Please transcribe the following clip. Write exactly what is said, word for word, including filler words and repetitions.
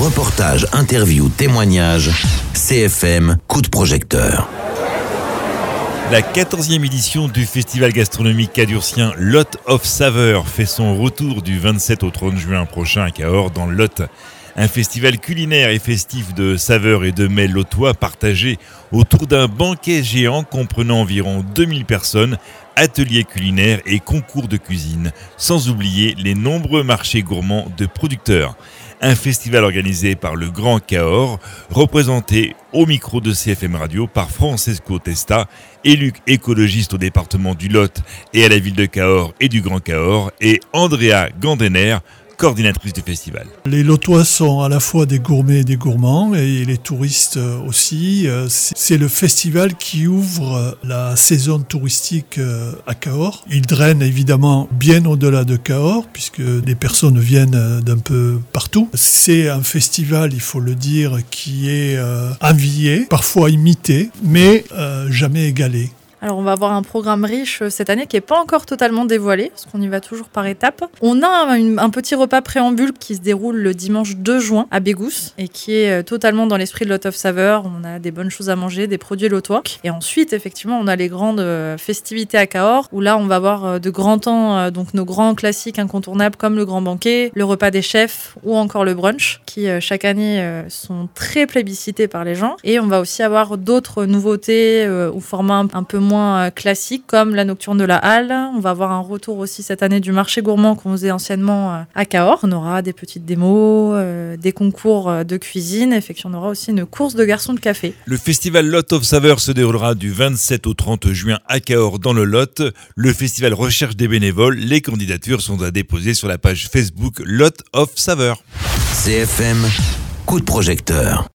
Reportages, interviews, témoignages, C F M, coup de projecteur. La quatorzième édition du festival gastronomique cadurcien Lot of Saveurs fait son retour du vingt-sept au trente juin prochain à Cahors dans le Lot. Un festival culinaire et festif de saveurs et de mets lotois partagés autour d'un banquet géant comprenant environ deux mille personnes, ateliers culinaires et concours de cuisine, sans oublier les nombreux marchés gourmands de producteurs. Un festival organisé par le Grand Cahors, représenté au micro de C F M Radio par Francesco Testa, élu écologiste au département du Lot et à la ville de Cahors et du Grand Cahors, et Andrea Gandener, coordinatrice du festival. Les Lotois sont à la fois des gourmets et des gourmands, et les touristes aussi. C'est le festival qui ouvre la saison touristique à Cahors. Il draine évidemment bien au-delà de Cahors, puisque des personnes viennent d'un peu partout. C'est un festival, il faut le dire, qui est envié, parfois imité, mais euh, jamais égalé. Alors on va avoir un programme riche cette année qui n'est pas encore totalement dévoilé, parce qu'on y va toujours par étapes. On a un, un petit repas préambule qui se déroule le dimanche deux juin à Bégousse et qui est totalement dans l'esprit de Lot of Saveurs. On a des bonnes choses à manger, des produits lotois. Et ensuite, effectivement, on a les grandes festivités à Cahors, où là on va avoir de grands temps, donc nos grands classiques incontournables comme le grand banquet, le repas des chefs ou encore le brunch, qui chaque année sont très plébiscités par les gens. Et on va aussi avoir d'autres nouveautés ou formats un peu moins classiques comme la nocturne de la Halle. On va avoir un retour aussi cette année du marché gourmand qu'on faisait anciennement à Cahors. On aura des petites démos, euh, des concours de cuisine, et fait qu'on aura aussi une course de garçons de café. Le festival Lot of Saveurs se déroulera du vingt-sept au trente juin à Cahors dans le Lot. Le festival recherche des bénévoles. Les candidatures sont à déposer sur la page Facebook Lot of Saveurs. C F M, coup de projecteur.